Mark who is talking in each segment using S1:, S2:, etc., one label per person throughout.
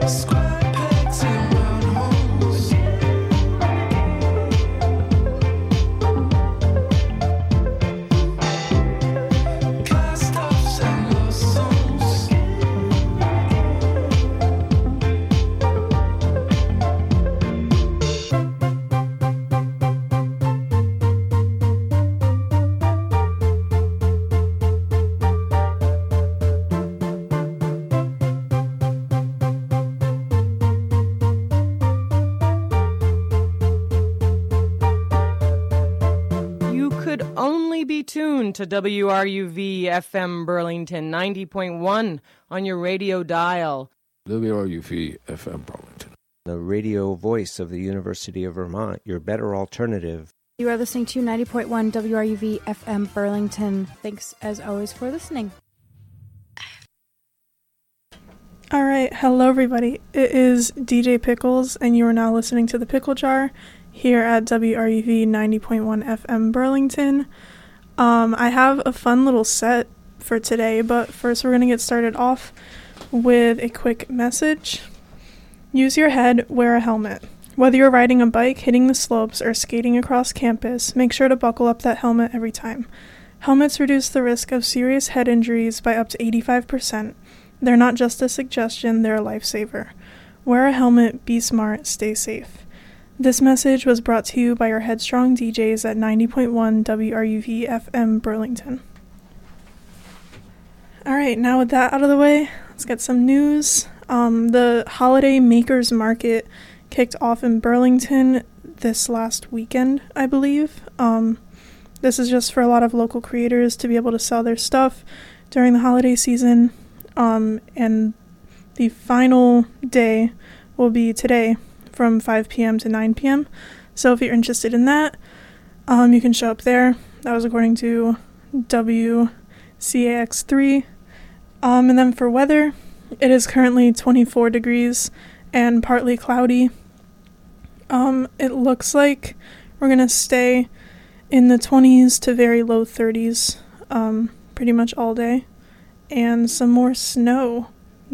S1: Tuned to WRUV FM Burlington 90.1 on your radio dial.
S2: WRUV FM Burlington,
S3: the radio voice of the University of Vermont, your better alternative.
S4: You are listening to 90.1 WRUV FM Burlington. Thanks as always for listening.
S5: All right, hello everybody. It is DJ Pickles, and you are now listening to The Pickle Jar here at WRUV 90.1 FM Burlington. I have a fun little set for today, but first we're going to get started off with a quick message. Use your head, wear a helmet. Whether you're riding a bike, hitting the slopes, or skating across campus, make sure to buckle up that helmet every time. Helmets reduce the risk of serious head injuries by up to 85%. They're not just a suggestion, they're a lifesaver. Wear a helmet, be smart, stay safe. This message was brought to you by your headstrong DJs at 90.1 WRUV FM Burlington. Alright, now with that out of the way, let's get some news. The Holiday Makers Market kicked off in Burlington this last weekend, I believe. This is just for a lot of local creators to be able to sell their stuff during the holiday season. And the final day will be today, from 5 p.m. to 9 p.m. So if you're interested in that, you can show up there. That was according to WCAX3. And then for weather, it is currently 24 degrees and partly cloudy. It looks like we're going to stay in the 20s to very low 30s pretty much all day. And some more snow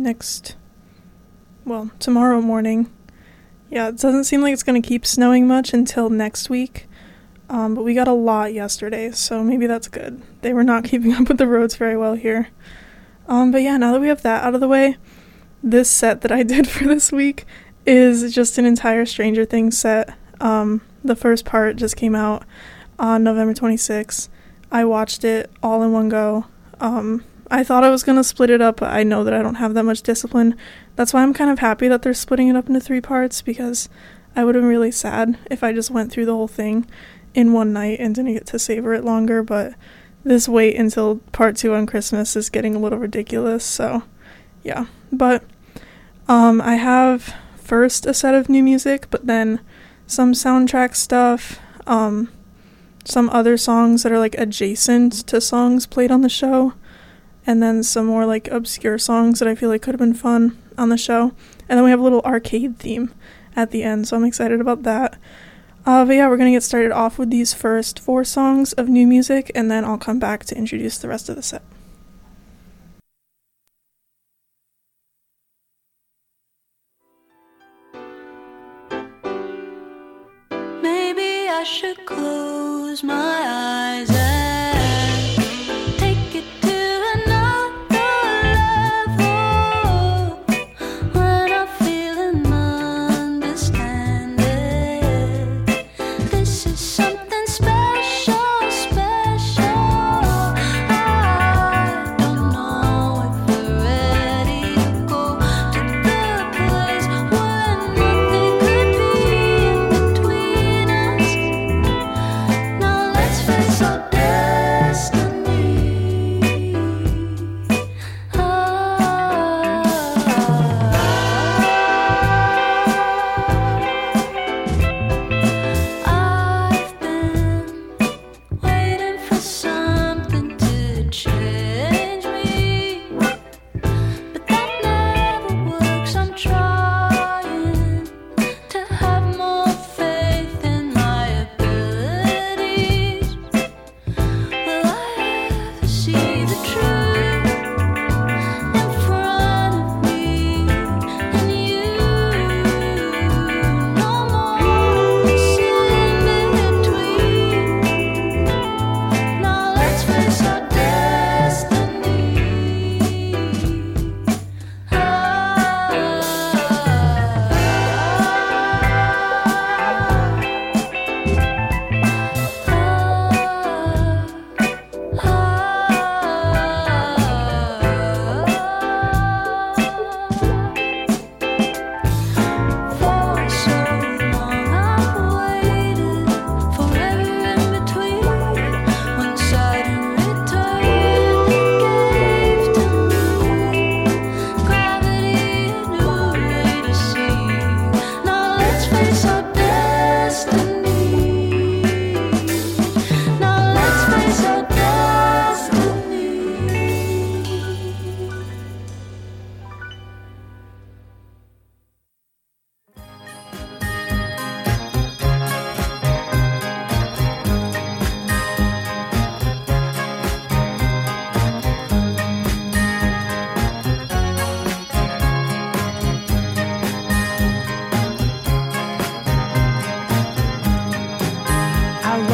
S5: tomorrow morning. Yeah, it doesn't seem like it's going to keep snowing much until next week, but we got a lot yesterday, so maybe that's good. They were not keeping up with the roads very well here. But yeah, now that we have that out of the way, this set that I did for this week is just an entire Stranger Things set. The first part just came out on November 26th. I watched it all in one go. I thought I was going to split it up, but I know that I don't have that much discipline. That's why I'm kind of happy that they're splitting it up into 3 parts, because I would have been really sad if I just went through the whole thing in one night and didn't get to savor it longer. But this wait until part 2 on Christmas is getting a little ridiculous, so yeah. But I have first a set of new music, but then some soundtrack stuff, some other songs that are like adjacent to songs played on the show, and then some more like obscure songs that I feel like could have been fun on the show. And then we have a little arcade theme at the end, so I'm excited about that. But yeah, we're going to get started off with these first 4 songs of new music, and then I'll come back to introduce the rest of the set.
S6: Maybe I should close my eyes and take it to another level when I feel and understand it. This is something special, special. I don't know if we're ready to go to the place where nothing could be in between us. Now let's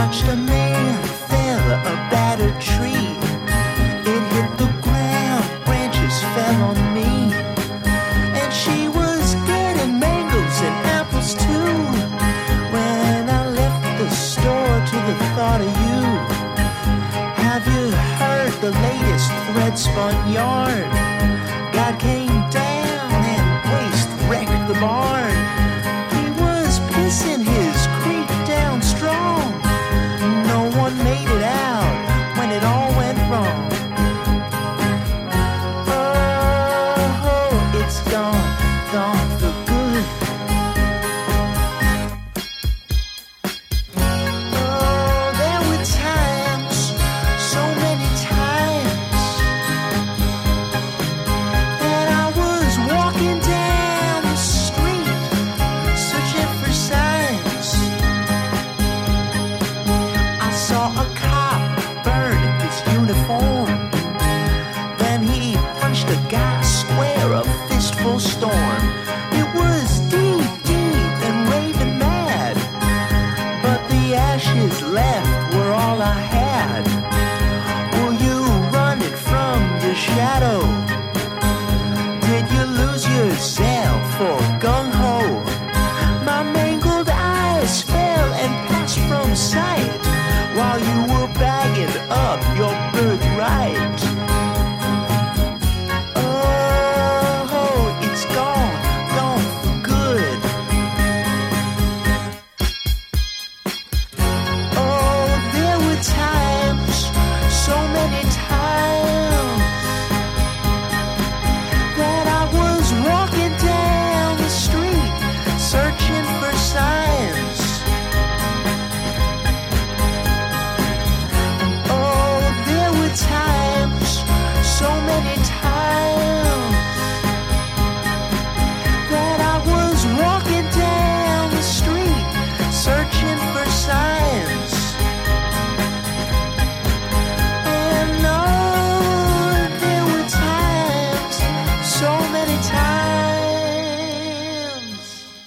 S7: watched a man fell a battered tree. It hit the ground, branches fell on me. And she was getting mangoes and apples too. When I left the store to the thought of you. Have you heard the latest thread spun yarn? God came down and waste wrecked the barn. He was pissing his creek down strong. No one made it out when it all went wrong. Oh, it's gone, gone for good. Oh, there were times, so many times, that I was walking down the street searching for signs. I saw a cop burn his uniform. Then he punched a guy square, a fistful storm. It was deep, deep and raving mad, but the ashes left were all I had. Were you running from your shadow? Did you lose yourself for gung-ho? My mangled eyes fell and passed from sight while you were bagging up your birthright. Oh, it's gone, gone for good. Oh, there were times, so many times, that I was walking down the street searching for signs. Oh, there were times, so many times, that I was walking down the street searching for signs. And oh, there were times, so many times.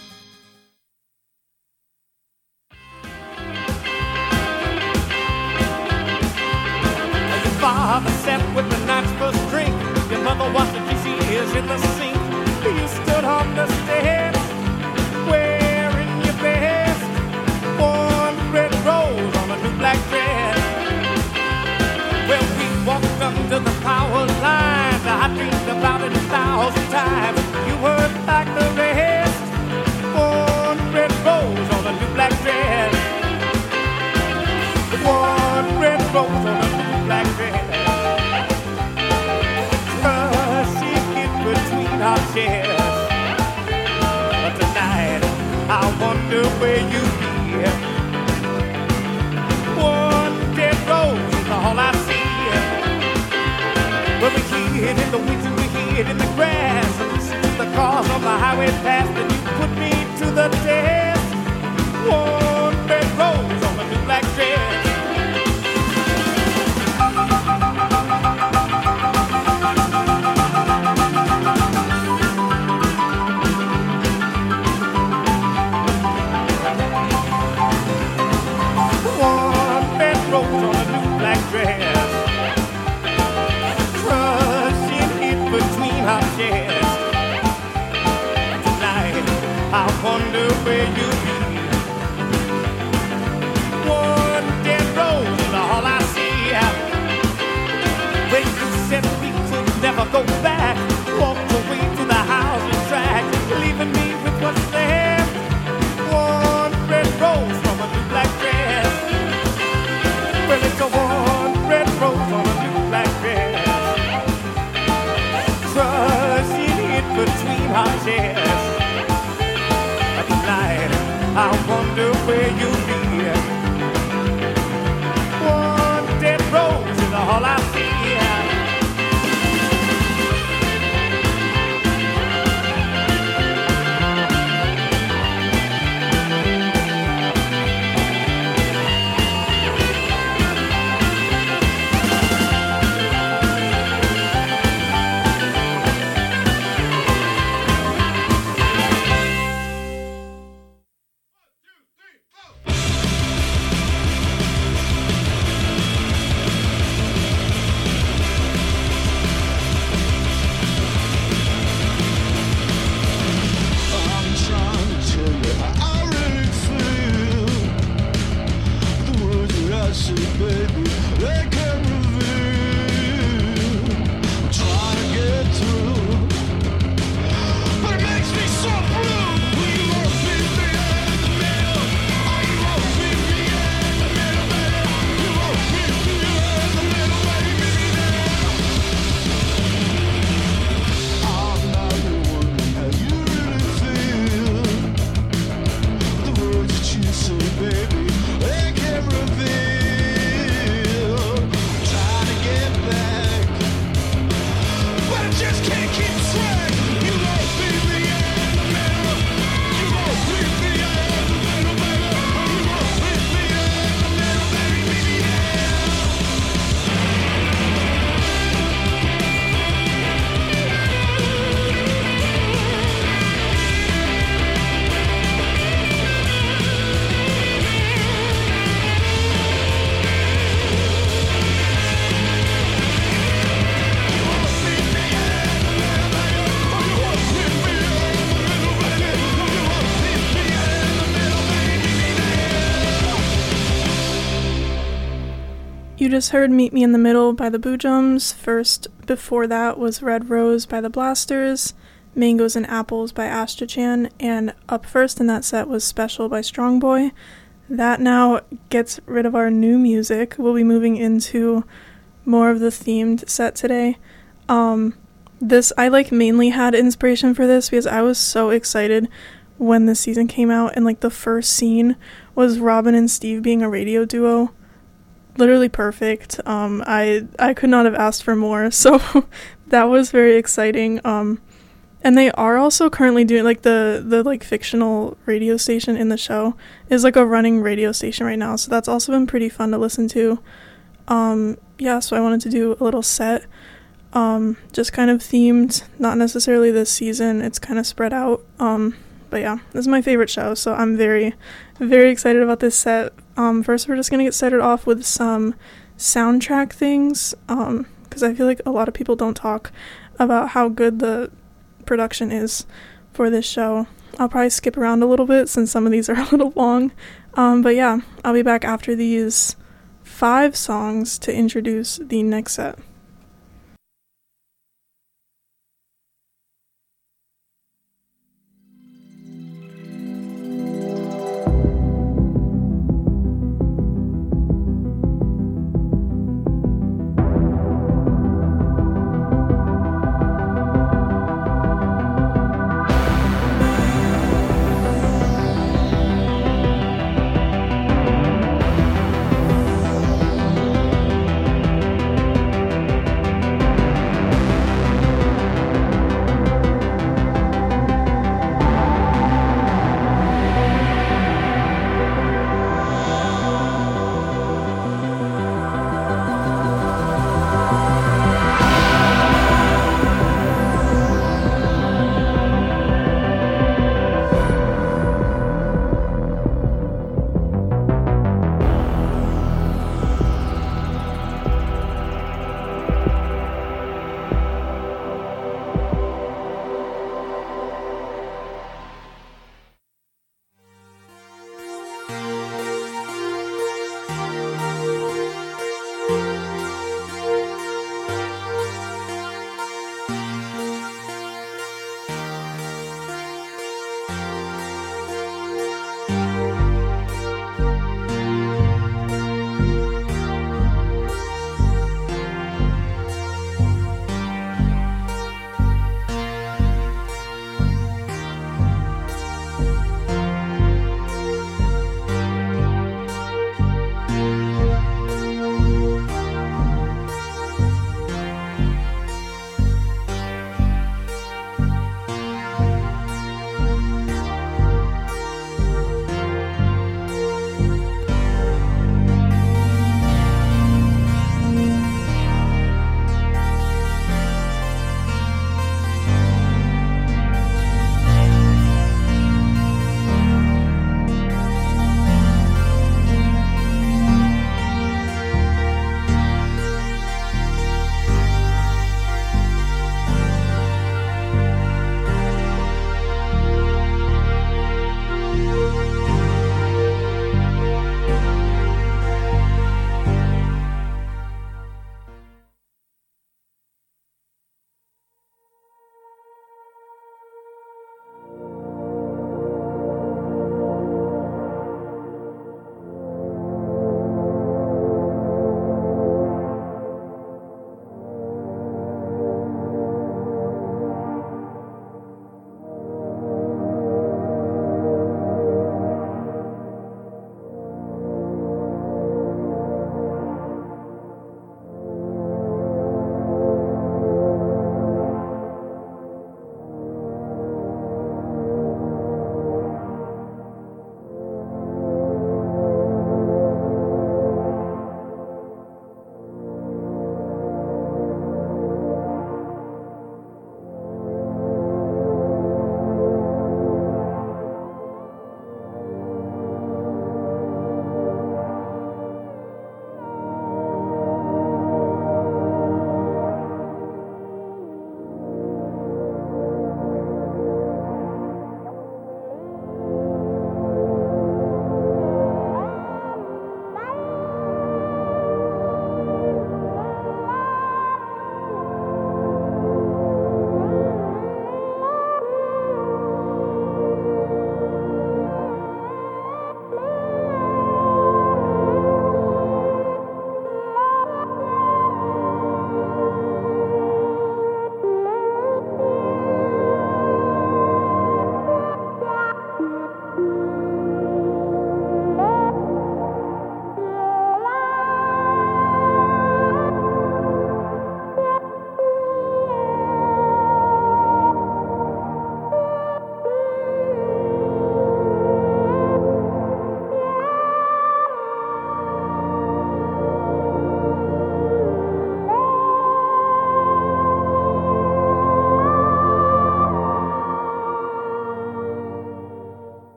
S8: Your father sat with the night's first drink. Your mother washed the dishes in the sink. You stood on the steps, wearing your best. One red rose on a new black dress. Well, we walked under the power lines. I dreamed about it 1,000 times. You weren't like the rest. One red rose on a new black dress. One red rose on a new black dress. Crushing it between our chairs. But tonight, I wonder where you be. One dead rose is all I see. Well, we hid in the weeds and we hid in the grass. And listen to the cars on the highway past. And you put me to the test. One red rose on a new black dress. One red rose on a new black dress. Crushing it between our chairs. Tonight, I wonder where you be. One dead rose is all I see. When you said we could never go back, walked away to the house and track, leaving me with what's left. One red rose from a new black dress. Well, it's a one red rose on a new black dress. Crushing it between our chairs. Tonight, I wonder where you'll be. One dead rose is all I see.
S5: You just heard Meet Me in the Middle by the Boojums. First, before that was Red Rose by the Blasters, Mangoes and Apples by Astrachan, and up first in that set was Special by Strong Boy. That now gets rid of our new music. We'll be moving into more of the themed set today. I mainly had inspiration for this because I was so excited when this season came out, and the first scene was Robin and Steve being a radio duo. Literally perfect. I could not have asked for more, so that was very exciting. And they are also currently doing the fictional radio station in the show is a running radio station right now, so that's also been pretty fun to listen to. So I wanted to do a little set, just kind of themed, not necessarily this season, it's kind of spread out. But yeah, this is my favorite show, so I'm very, very excited about this set. First, we're just going to get started off with some soundtrack things, because I feel like a lot of people don't talk about how good the production is for this show. I'll probably skip around a little bit since some of these are a little long. But yeah, I'll be back after these 5 songs to introduce the next set.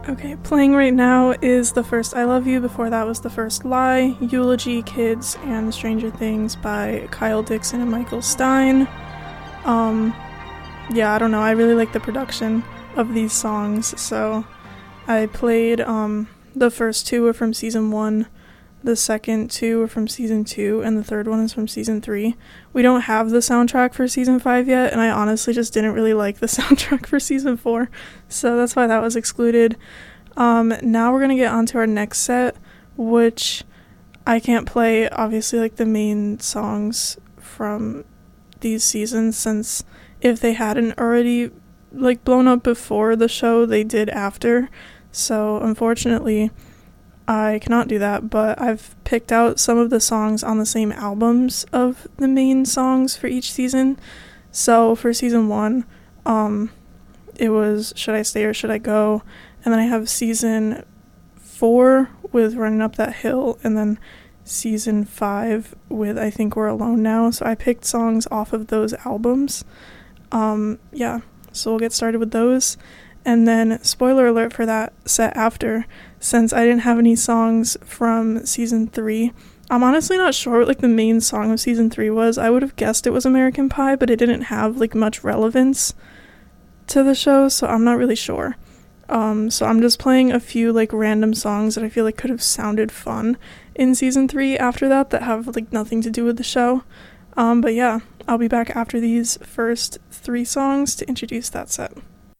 S5: Okay, playing right now is the first I Love You. Before that was the first Lie, Eulogy, Kids, and Stranger Things by Kyle Dixon and Michael Stein. Yeah, I don't know. I really like the production of these songs, so I played the first two are from season 1, the second two are from season 2, and the third one is from season 3. We don't have the soundtrack for season 5 yet, and I honestly just didn't really like the soundtrack for season 4, so that's why that was excluded. Now we're gonna get onto our next set, which I can't play, obviously, like the main songs from these seasons, since if they hadn't already like blown up before the show, they did after. So unfortunately I cannot do that, but I've picked out some of the songs on the same albums of the main songs for each season. So for season 1, it was Should I Stay or Should I Go, and then I have season 4 with Running Up That Hill, and then season 5 with I Think We're Alone Now. So I picked songs off of those albums. Yeah, so we'll get started with those, and then spoiler alert for that set after, since I didn't have any songs from season 3. I'm honestly not sure what like the main song of season 3 was. I would have guessed it was American Pie, but it didn't have like much relevance to the show, so I'm not really sure. So I'm just playing a few like random songs that I feel like could have sounded fun in season 3 after that have like nothing to do with the show. But yeah, I'll be back after these first 3 songs to introduce that set.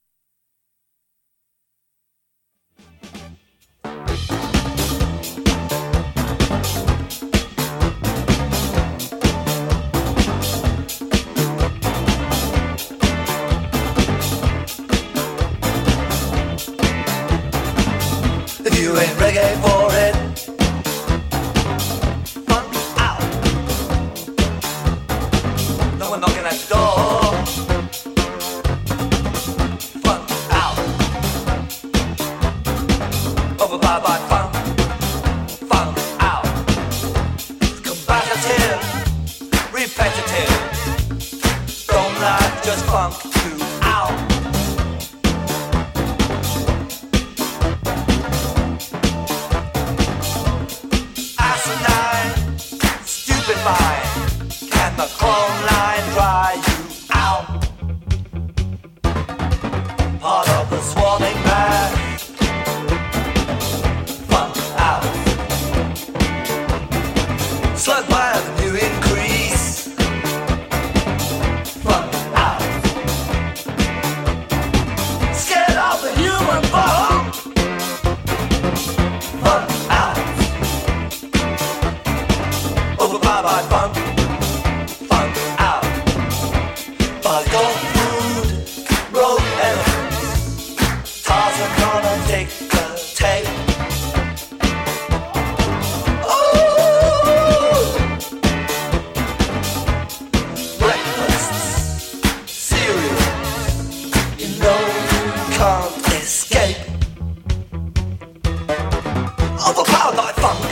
S7: If you ain't reggae for it, funk out. No one knocking at the door. Funk out. Overpowered by funk. Funk out. Combative, repetitive. Don't like just funk you out. Can the chrome line dry you out? Part of the swarming mass. Funk out. Slug by the new increase. Funk out. Scared of the human bone. Funk out. Overpowered by funk. Funk out. By gold food, road elephants. Tarzan gonna take the tape. Ooh! Breakfasts, cereal. You know you can't escape. Overpowered by funk.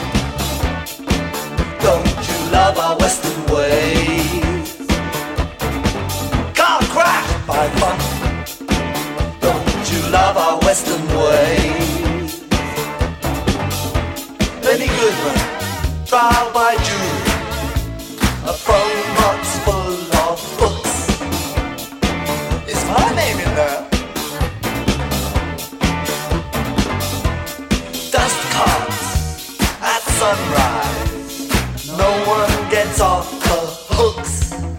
S7: Don't you love our Western ways? Car crash by funk. Don't you love our Western ways? Benny Goodman, trial by jury. A phone box full of books. Is my name in there? Dust carts at sunrise. No one gets off the hooks.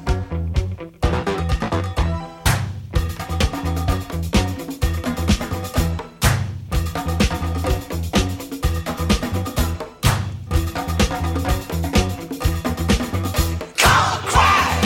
S7: Car crash.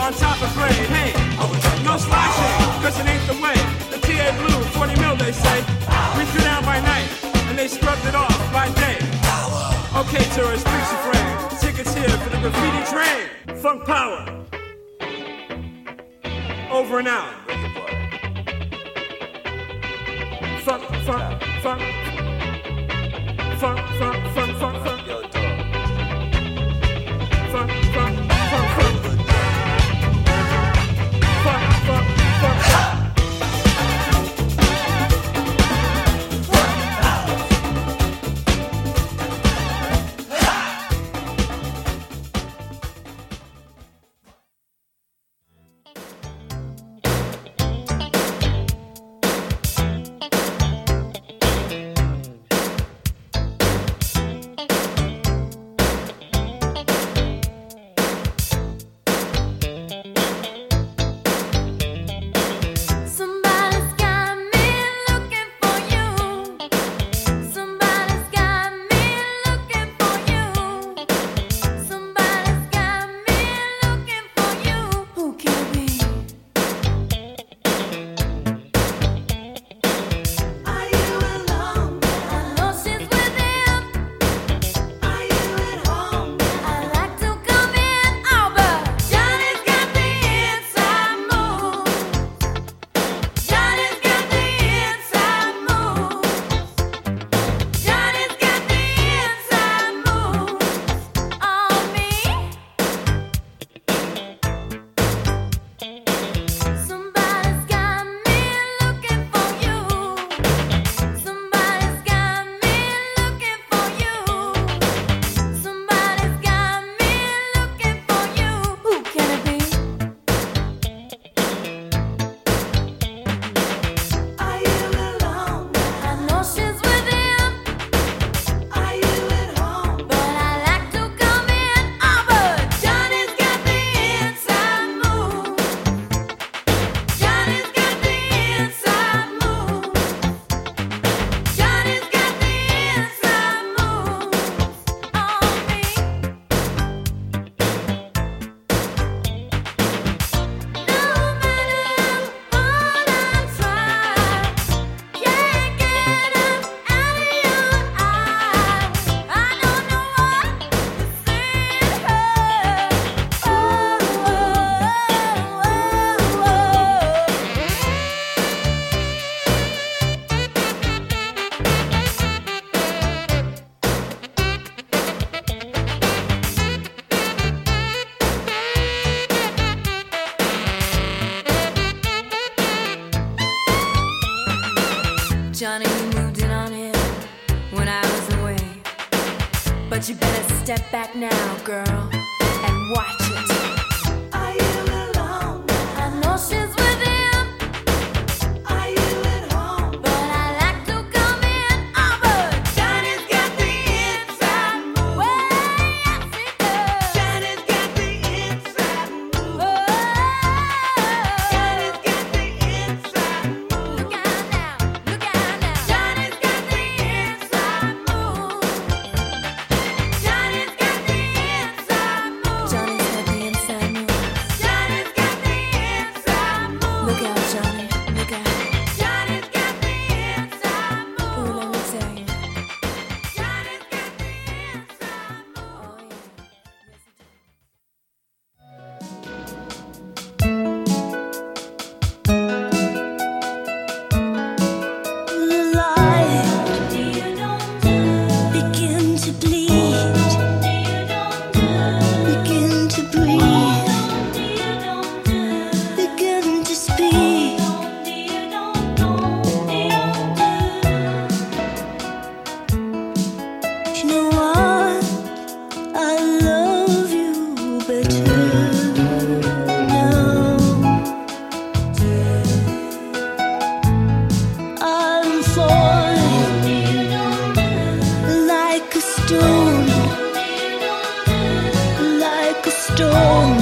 S8: on top of grade. Hey, no slashing, cause it ain't the way. The TA Blue, 40 mil they say. We threw down by night, and they scrubbed it off by day. Okay, tourists, fix your frame. Tickets here for the graffiti train. Funk power. Over and out. Funk, funk, funk. Funk, funk, funk, funk, funk. Yo, dog. Funk, funk, funk, funk. Funk, funk, funk, funk.
S6: Johnny, you moved in on him when I was away. But you better step back now, girl, and watch it. Are you alone? I know she's with him. Are you at home? But I like to come in. Oh, but Johnny's got the inside move. Well, yes, he does. Johnny's got the inside move. Oh, Johnny's got the inside move. Look out now, look out now. Johnny's got the inside move. Johnny's got the inside move. Johnny's got the inside move. Johnny's got the inside move. Look out, Johnny, look out. Johnny's got the inside move. Ooh, let me tell you. Johnny's got the inside move. Oh, yeah. Yes, he does.
S9: Begin to bleed, begin to breathe, begin to speak. You know what? I love you better now. I'm falling like a stone, like a stone,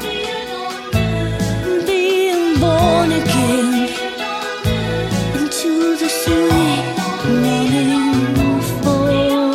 S9: being born again into the sweet morning fall.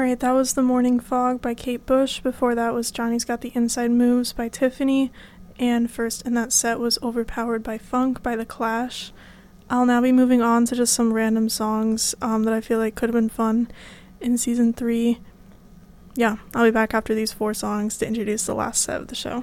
S5: right, that was The Morning Fog by Kate Bush. Before that was Johnny's Got the Inside Moves by Tiffany. And first in that set was Overpowered by Funk by The Clash. I'll now be moving on to just some random songs that I feel like could have been fun in Season 3. Yeah, I'll be back after these 4 songs to introduce the last set of the show.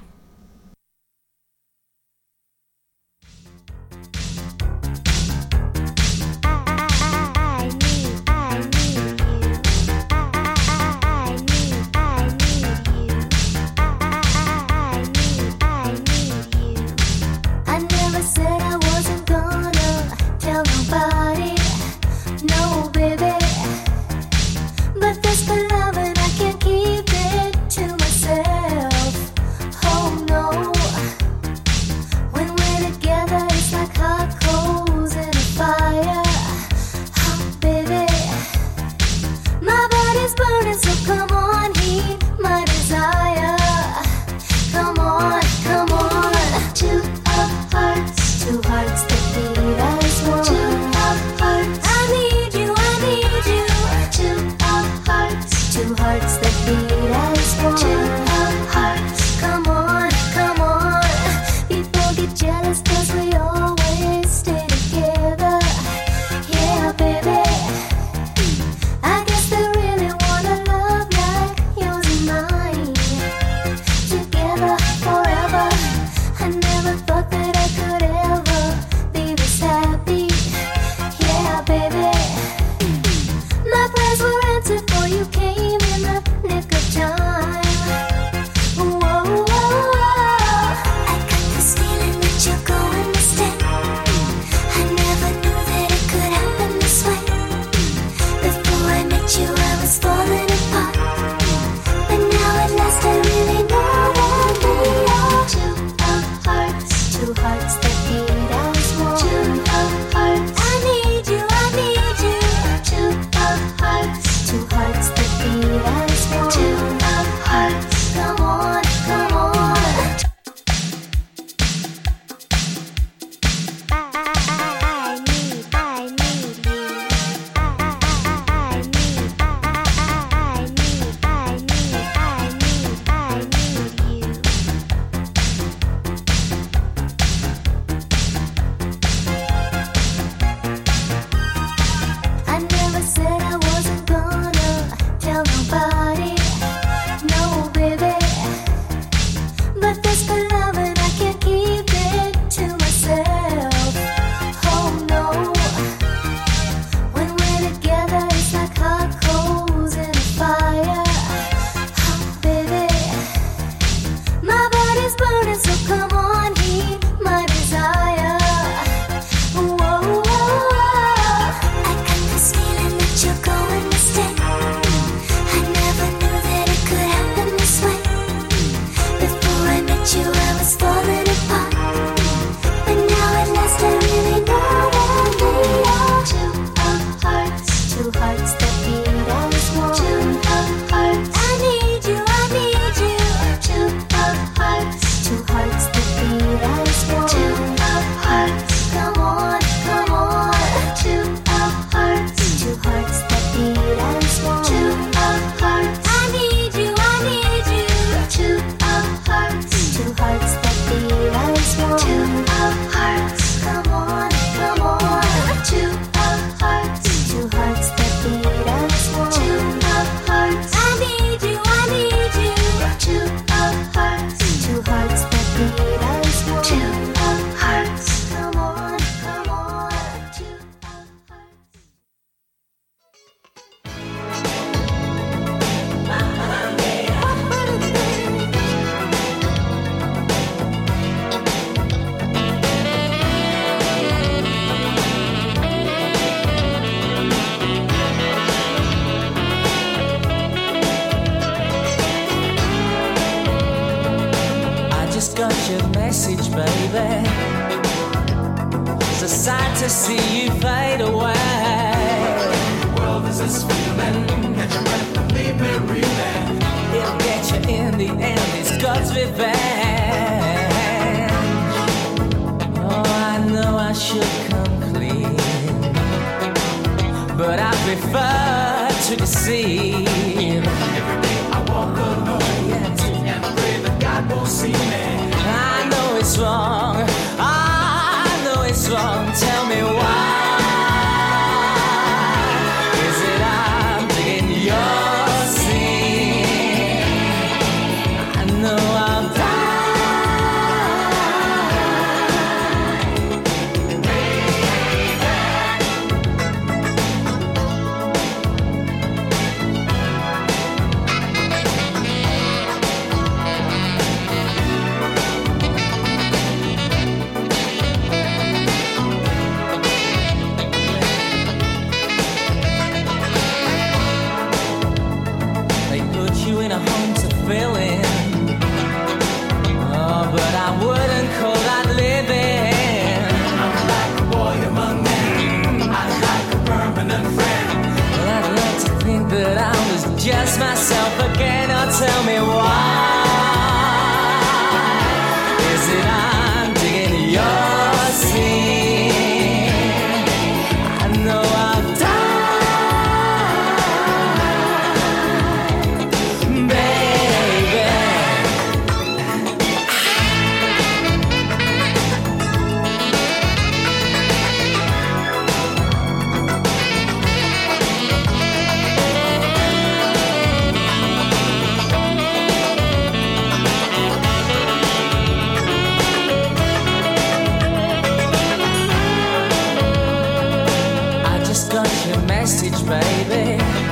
S10: message, baby. It's a sight to see you fade away. Well, there's this feeling, catch your breath and leave me reeling. It'll get you in the end, it's God's revenge. Oh, I know I should come clean, but I prefer to deceive. Every day I walk alone, yes, and pray that God won't see me. I know it's wrong, I know it's wrong. Tell me why. Is it I'm digging your sin? I know I'll die. In a home to fill in. Oh, but I wouldn't call that living. I'm like a boy among men. I'm like a permanent friend. Well, I'd like to think that I was just myself again. Oh, tell me why. Is it I'm digging your sin? I know I've done. Message, baby.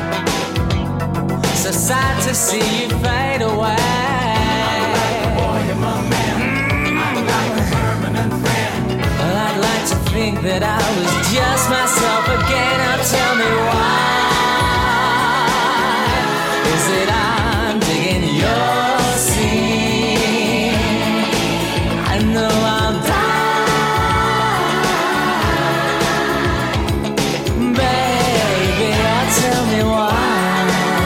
S10: So sad to see you fade away. I'm like a boy among men. I'm like a permanent friend. Well, I'd like to think that I was just myself again. Now tell me why. Is it I'm digging your sin? I know I'll die. Tell me why.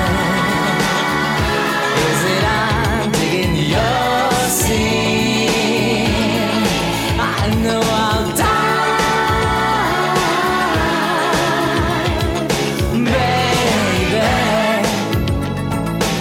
S10: Is it I'm digging your sin? I know I'll die, baby.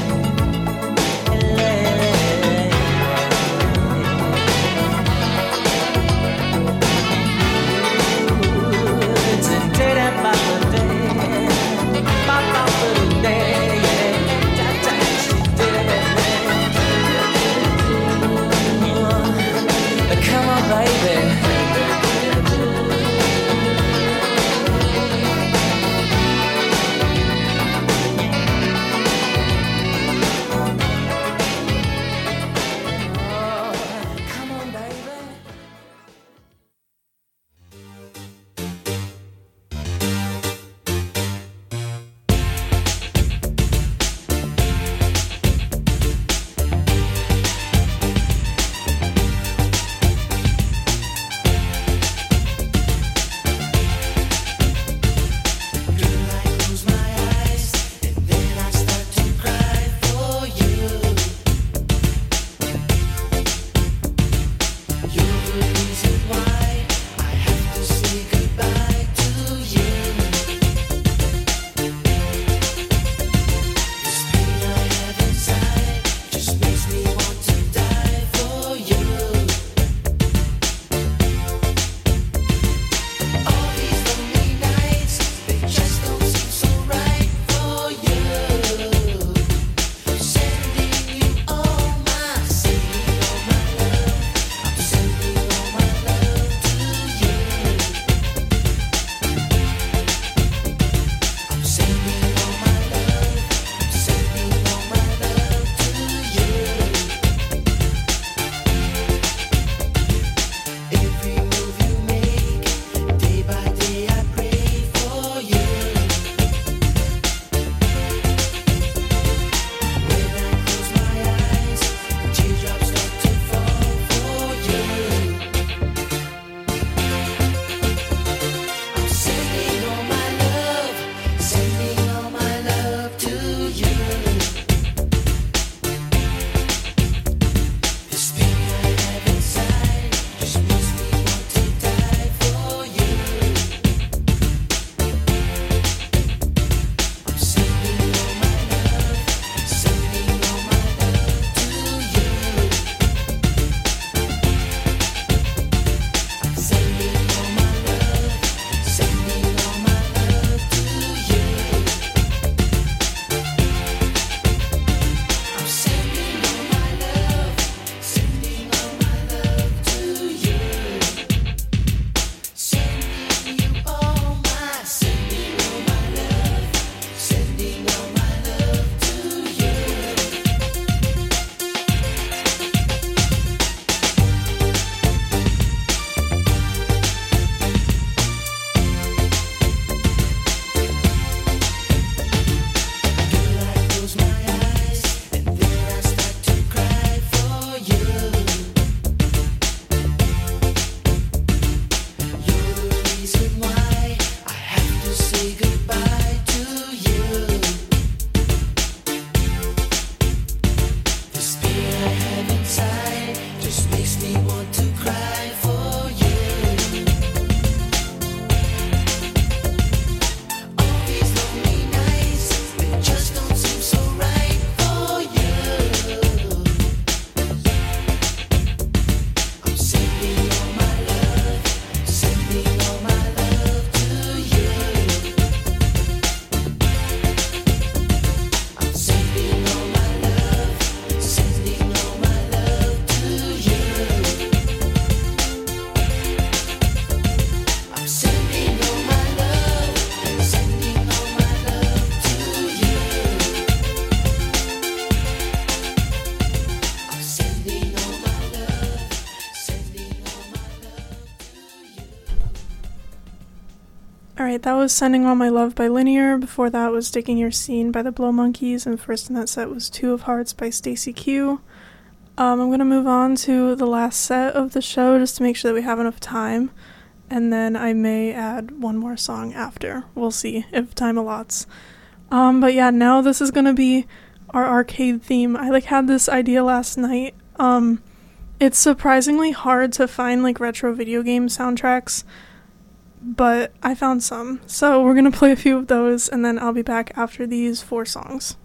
S5: Alright, that was Sending All My Love by Linear. Before that was Digging Your Scene by the Blow Monkeys. And first in that set was Two of Hearts by Stacey Q. I'm going to move on to the last set of the show just to make sure that we have enough time. And then I may add one more song after. We'll see if time allots. But yeah, now this is going to be our arcade theme. I had this idea last night. It's surprisingly hard to find retro video game soundtracks, but I found some. So we're going to play a few of those, and then I'll be back after these 4 songs.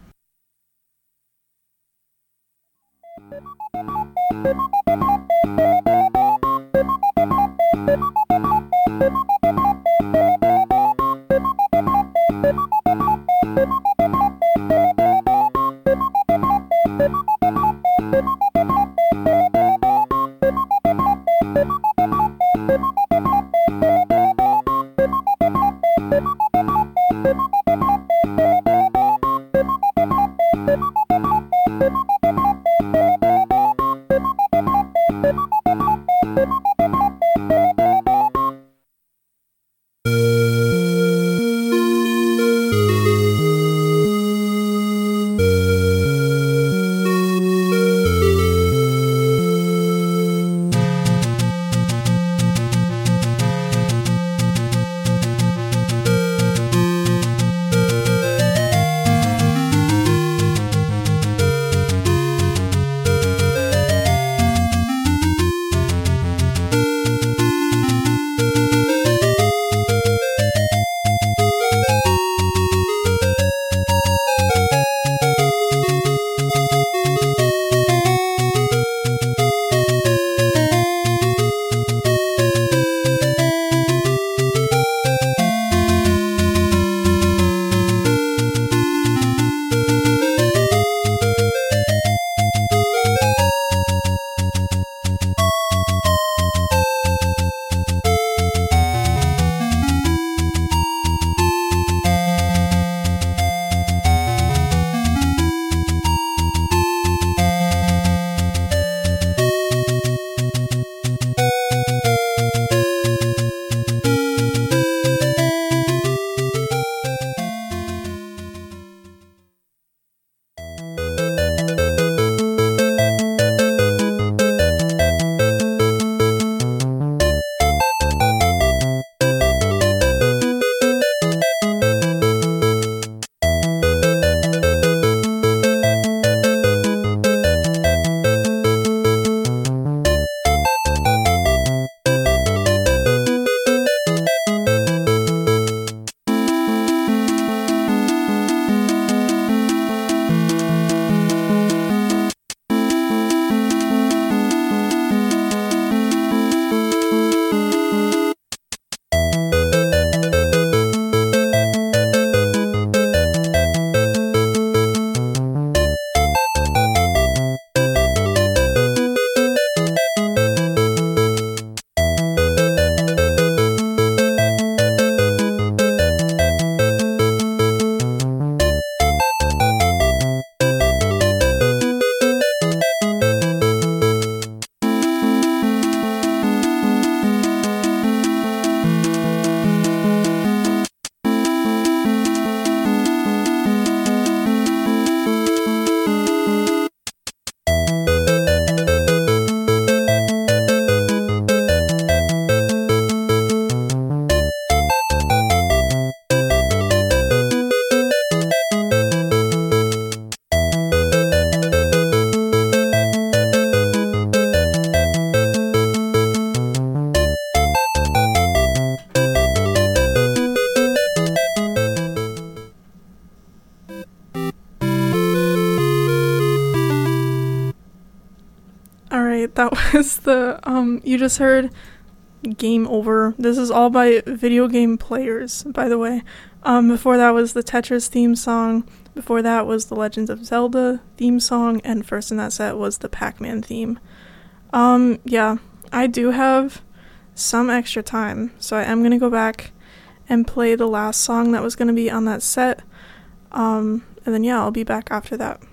S5: That was the, you just heard Game Over. This is all by Video Game Players, by the way. Before that was the Tetris theme song. Before that was the Legends of Zelda theme song. And first in that set was the Pac-Man theme. Yeah, I do have some extra time, so I am going to go back and play the last song that was going to be on that set. And then, yeah, I'll be back after that.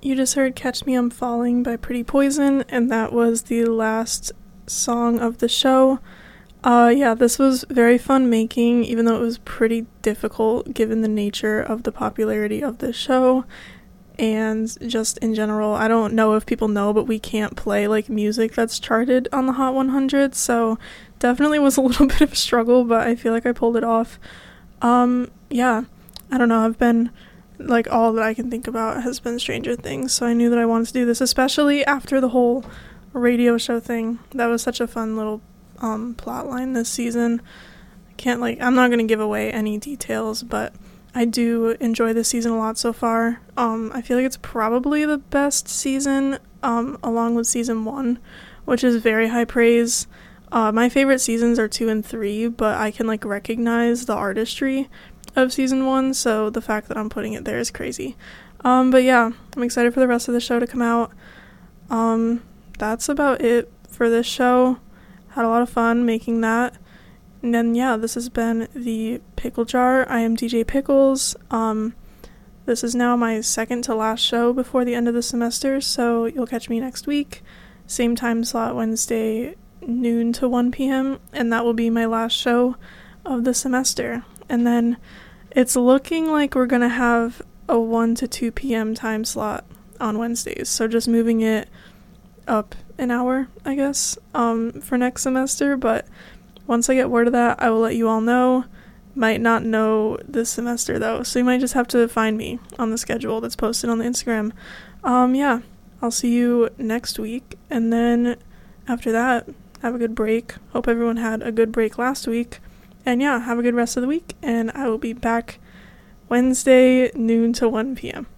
S5: You just heard Catch Me I'm Falling by Pretty Poison, and that was the last song of the show. Yeah, this was very fun making, even though it was pretty difficult given the nature of the popularity of this show. And just in general, I don't know if people know, but we can't play like music that's charted on the Hot 100, so definitely was a little bit of a struggle, but I feel like I pulled it off. Yeah, I don't know, I've been, like, all that I can think about has been Stranger Things, so I knew that I wanted to do this, especially after the whole radio show thing. That was such a fun little plot line this season. I'm not gonna give away any details, but I do enjoy this season a lot so far. I feel like it's probably the best season, along with season 1, which is very high praise. My favorite seasons are 2 and 3, but I can, like, recognize the artistry of season 1, so the fact that I'm putting it there is crazy. But yeah, I'm excited for the rest of the show to come out. That's about it for this show. Had a lot of fun making that. And then, yeah, this has been the Pickle Jar. I am DJ Pickles. This is now my second to last show before the end of the semester, so you'll catch me next week. Same time slot, Wednesday, noon to 1 p.m., and that will be my last show of the semester. And then it's looking like we're going to have a 1 to 2 p.m. time slot on Wednesdays, so just moving it up an hour, I guess, for next semester, but once I get word of that, I will let you all know. Might not know this semester, though, so you might just have to find me on the schedule that's posted on the Instagram. Yeah, I'll see you next week, and then after that, have a good break. Hope everyone had a good break last week, and yeah, have a good rest of the week, and I will be back Wednesday, noon to 1 p.m.